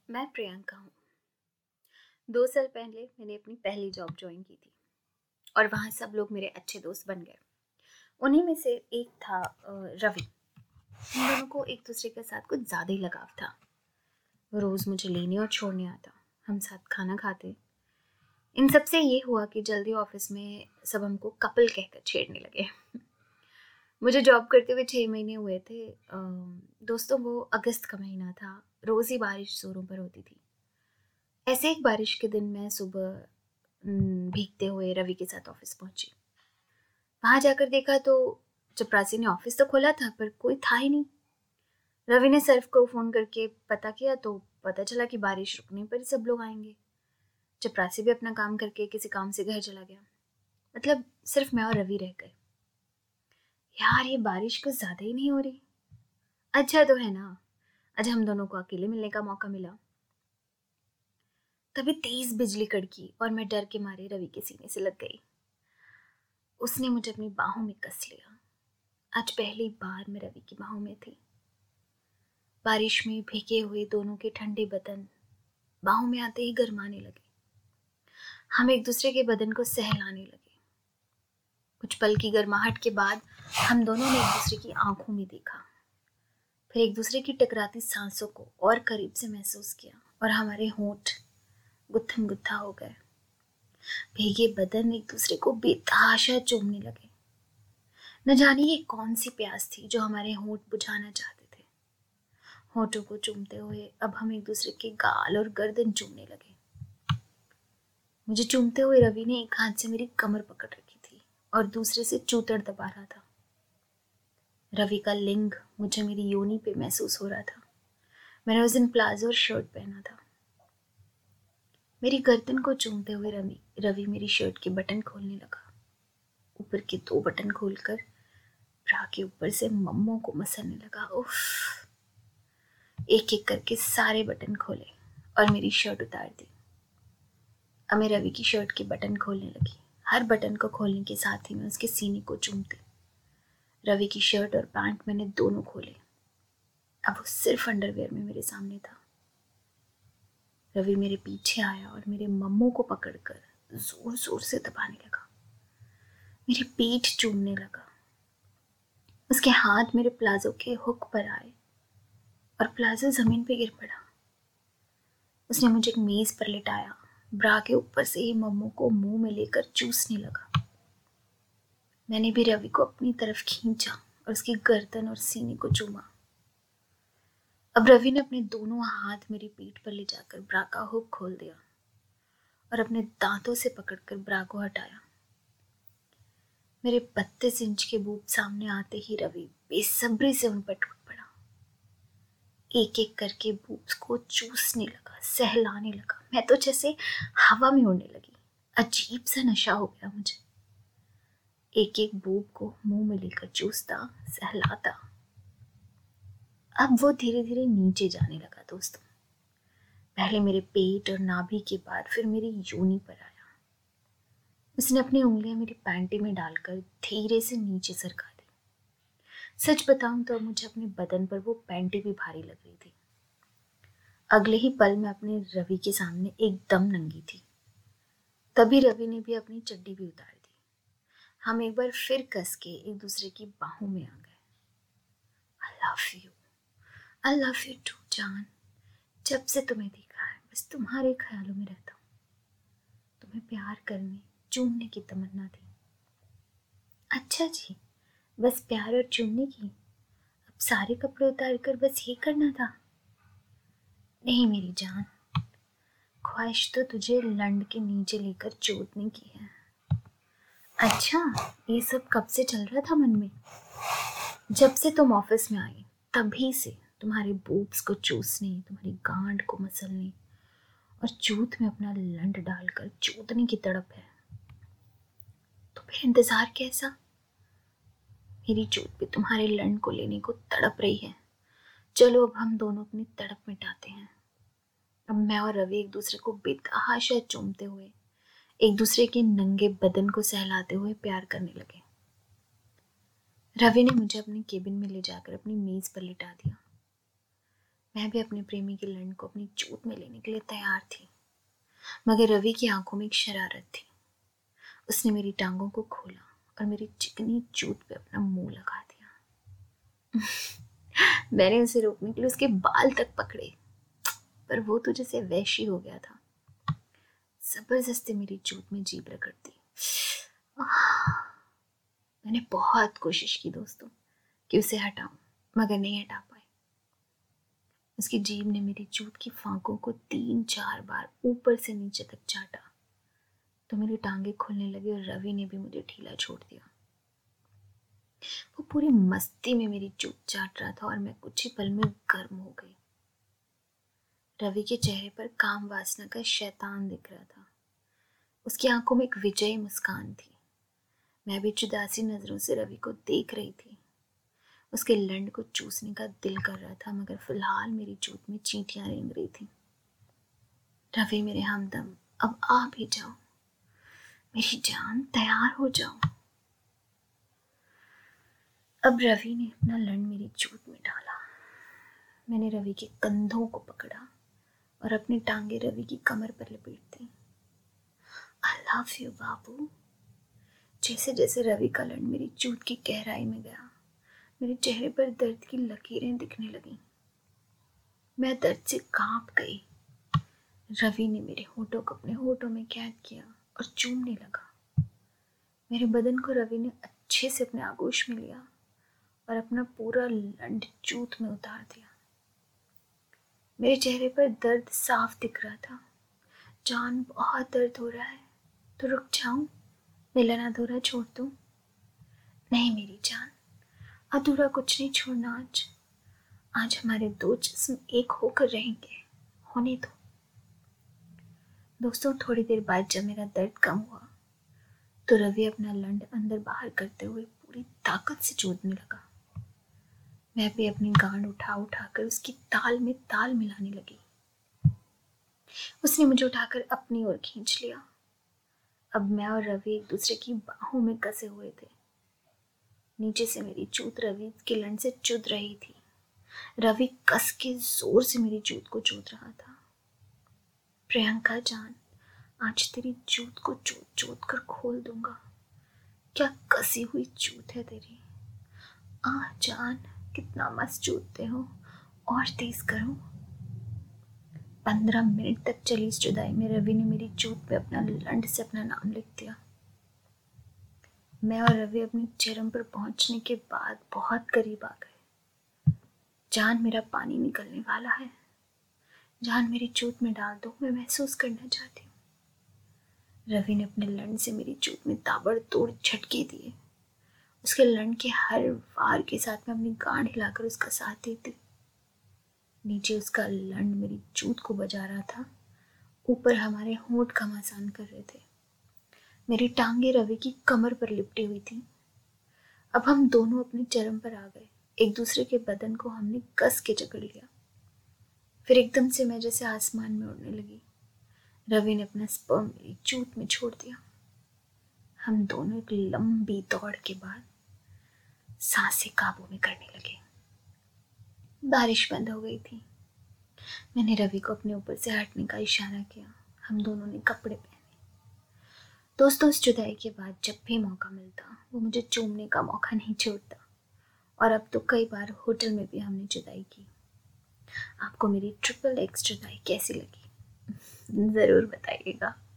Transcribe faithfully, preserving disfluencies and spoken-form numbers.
मैं प्रियंका हूँ। दो साल पहले मैंने अपनी पहली जॉब ज्वाइन की थी और वहाँ सब लोग मेरे अच्छे दोस्त बन गए। उन्हीं में से एक था अ, रवि। हम दोनों को एक दूसरे के साथ कुछ ज़्यादा ही लगाव था। वो रोज़ मुझे लेने और छोड़ने आता, हम साथ खाना खाते। इन सब से ये हुआ कि जल्दी ऑफिस में सब हमको कपल कहकर छेड़ने लगे। मुझे जॉब करते हुए छः महीने हुए थे। अ, दोस्तों वो अगस्त का महीना था, रोज़ ही बारिश जोरों पर होती थी। ऐसे एक बारिश के दिन मैं सुबह उम, भीगते हुए रवि के साथ ऑफिस पहुंची। वहां जाकर देखा तो चपरासी ने ऑफिस तो खोला था पर कोई था ही नहीं। रवि ने सर्व को फोन करके पता किया तो पता चला कि बारिश रुकने पर ही सब लोग आएंगे। चपरासी भी अपना काम करके किसी काम से घर चला गया। मतलब सिर्फ मैं और रवि रह गए। यार ये बारिश कुछ ज्यादा ही नहीं हो रही। अच्छा तो है ना, आज हम दोनों को अकेले मिलने का मौका मिला। तभी तेज बिजली कड़की और मैं डर के मारे रवि के सीने से लग गई। उसने मुझे अपनी बाहों में कस लिया। आज पहली बार मैं रवि की बाहों में थी। बारिश में भीगे हुए दोनों के ठंडे बदन बाहों में आते ही गरमाने लगे। हम एक दूसरे के बदन को सहलाने लगे। कुछ पल की गर्माहट के बाद हम दोनों ने एक दूसरे की आंखों में देखा, फिर एक दूसरे की टकराती सांसों को और करीब से महसूस किया और हमारे होंठ गुत्थम गुत्था हो गए। भीगे बदन एक दूसरे को बेतहाशा चूमने लगे। न जाने ये कौन सी प्यास थी जो हमारे होंठ बुझाना चाहते थे। होठों को चूमते हुए अब हम एक दूसरे के गाल और गर्दन चूमने लगे। मुझे चूमते हुए रवि ने एक हाथ से मेरी कमर पकड़ रखी थी और दूसरे से चूतड़ दबा रहा था। रवि का लिंग मुझे मेरी योनि पे महसूस हो रहा था। मैंने उस दिन प्लाजो और शर्ट पहना था। मेरी गर्दन को चूमते हुए रवि रवि मेरी शर्ट के बटन खोलने लगा। ऊपर के दो बटन खोलकर ब्रा के ऊपर से मम्मों को मसलने लगा। उफ! एक एक करके सारे बटन खोले और मेरी शर्ट उतार दी। अब मैं रवि की शर्ट के बटन खोलने लगी। हर बटन को खोलने के साथ ही मैं उसके सीने को चूमती। रवि की शर्ट और पैंट मैंने दोनों खोले। अब वो सिर्फ अंडरवेयर में मेरे सामने था। रवि मेरे पीछे आया और मेरे मम्मों को पकड़कर जोर जोर से दबाने लगा। मेरी पीठ चूमने लगा। उसके हाथ मेरे प्लाजो के हुक पर आए और प्लाजो जमीन पे गिर पड़ा। उसने मुझे एक मेज पर लिटाया, ब्रा के ऊपर से ही मम्मू को मुंह में लेकर चूसने लगा। मैंने भी रवि को अपनी तरफ खींचा और उसकी गर्दन और सीने को चूमा। अब रवि ने अपने दोनों हाथ मेरी पीठ पर ले जाकर ब्रा का हुक खोल दिया और अपने दांतों से पकड़कर ब्रा को हटाया। मेरे बत्तीस इंच के बूब सामने आते ही रवि बेसब्री से उन पर टूट पड़ा। एक एक करके बूब्स को चूसने लगा, सहलाने लगा। मैं तो जैसे हवा में उड़ने लगी। अजीब सा नशा हो गया मुझे। एक एक बूब को मुंह में लेकर चूसता, सहलाता। अब वो धीरे धीरे नीचे जाने लगा दोस्तों। पहले मेरे पेट और नाभि के बाद फिर मेरी योनि पर आया। उसने अपनी उंगलियां मेरी पैंटी में डालकर धीरे से नीचे सरका दी। सच बताऊं तो मुझे अपने बदन पर वो पैंटी भी भारी लग रही थी। अगले ही पल मैं अपने रवि के सामने एकदम नंगी थी। तभी रवि ने भी अपनी चड्डी भी उतार दी। हम एक बार फिर कस के एक दूसरे की बाहों में आ गए। I love you, I love you too जान। जब से तुम्हें देखा है बस तुम्हारे ख्यालों में रहता हूँ। तुम्हें प्यार करने, चूमने की तमन्ना थी। अच्छा जी, बस प्यार और चूमने की? अब सारे कपड़े उतार कर बस ये करना था? नहीं मेरी जान, ख्वाहिश तो तुझे लंड के नीचे लेकर चोटने की है। अच्छा, ये सब कब से चल रहा था मन में? जब से तुम ऑफिस में आई तभी से तुम्हारे बूब्स को चूसने, तुम्हारी गांड को मसलने और चूत में अपना लंड डालकर चूतने की तड़प है। तो फिर इंतजार कैसा? मेरी चूत भी तुम्हारे लंड को लेने को तड़प रही है। चलो अब हम दोनों अपनी तड़प मिटाते हैं। अब मैं और रवि एक दूसरे को बेतहाशा चूमते हुए, एक दूसरे के नंगे बदन को सहलाते हुए प्यार करने लगे। रवि ने मुझे अपने केबिन में ले जाकर अपनी मेज पर लिटा दिया। मैं भी अपने प्रेमी की लंड को अपनी चोट में लेने के लिए तैयार थी, मगर रवि की आंखों में एक शरारत थी। उसने मेरी टांगों को खोला और मेरी चिकनी चोट पे अपना मुंह लगा दिया। मैंने उसे रोकने के लिए उसके बाल तक पकड़े, पर वो तो जैसे वैशी हो गया था। जबरदस्ती मेरी चोट में जीभ रगड़ दी। मैंने बहुत कोशिश की दोस्तों कि उसे हटाऊं, मगर नहीं हटा पाई। उसकी जीभ ने मेरी जूत की फांकों को तीन चार बार ऊपर से नीचे तक चाटा, तो मेरी टांगे खुलने लगी और रवि ने भी मुझे ढीला छोड़ दिया। वो पूरी मस्ती में मेरी जूत चाट रहा था और मैं कुछ ही पल में गर्म हो गई। रवि के चेहरे पर काम वासना का शैतान दिख रहा था। उसकी आंखों में एक विजयी मुस्कान थी। मैं भी जुदासी नजरों से रवि को देख रही थी। उसके लंड को चूसने का दिल कर रहा था, मगर फिलहाल मेरी जूत में चींटियां रेंग रही थी। रवि मेरे हमदम, अब आ भी जाओ, मेरी जान तैयार हो जाओ। अब रवि ने अपना लंड मेरी जूत में डाला। मैंने रवि के कंधों को पकड़ा और अपनी टांगे रवि की कमर पर लपेट दी। आई लव यू बाबू। जैसे जैसे रवि का लंड मेरी जूत की गहराई में गया, मेरे चेहरे पर दर्द की लकीरें दिखने लगीं। मैं दर्द से कांप गई। रवि ने मेरे होठों को अपने होठों में कैद किया और चूमने लगा। मेरे बदन को रवि ने अच्छे से अपने आगोश में लिया और अपना पूरा लंड जूत में उतार दिया। मेरे चेहरे पर दर्द साफ दिख रहा था। जान, बहुत दर्द हो रहा है, तो रुक जाऊं? मिलन अधूरा छोड़ दूं? नहीं मेरी जान, अधूरा कुछ नहीं छोड़ना। आज आज हमारे दो जिस्म एक होकर रहेंगे, होने दो। दोस्तों, थोड़ी देर बाद जब मेरा दर्द कम हुआ तो रवि अपना लंड अंदर बाहर करते हुए पूरी ताकत से चूदने लगा। मैं भी अपनी गांड उठा उठाकर उसकी ताल में ताल मिलाने लगी। उसने मुझे उठाकर अपनी ओर खींच लिया। अब मैं और रवि एक दूसरे की बाहों में कसे हुए थे। नीचे से मेरी चूत रवि के लंड से चुद रही थी। रवि कस के जोर से मेरी जूत को चूत रहा था। प्रियंका जान, आज तेरी जूत को चोट चोट कर खोल दूंगा। क्या कसी हुई जूत है तेरी। आ जान, कितना मस्त जूतते हो, और तेज करो। पंद्रह मिनट तक चली इस जुदाई में रवि ने मेरी जूत पे अपना लंड से अपना नाम लिख दिया। मैं और रवि अपने चरम पर पहुंचने के बाद बहुत करीब आ गए। जान, मेरा पानी निकलने वाला है। जान, मेरी जूत में डाल दो, मैं महसूस करना चाहती हूँ। रवि ने अपने लंड से मेरी जूत में ताबड़तोड़ झटके दिए। उसके लंड के हर वार के साथ मैं अपनी गांड हिलाकर उसका साथ देती। नीचे उसका लंड मेरी जूत को बजा रहा था, ऊपर हमारे होंठ घमासान कर रहे थे। मेरी टांगे रवि की कमर पर लिपटी हुई थी। अब हम दोनों अपने चरम पर आ गए। एक दूसरे के बदन को हमने कस के जकड़ लिया। फिर एकदम से मैं जैसे आसमान में उड़ने लगी। रवि ने अपना स्पर्म मेरी जूत में छोड़ दिया। हम दोनों एक लंबी दौड़ के बाद सांसें काबू में करने लगे। बारिश बंद हो गई थी। मैंने रवि को अपने ऊपर से हटने का इशारा किया। हम दोनों ने कपड़े पहने। दोस्तों, इस जुदाई के बाद जब भी मौका मिलता वो मुझे चूमने का मौका नहीं छोड़ता, और अब तो कई बार होटल में भी हमने जुदाई की। आपको मेरी ट्रिपल एक्स जुदाई कैसी लगी ज़रूर बताइएगा।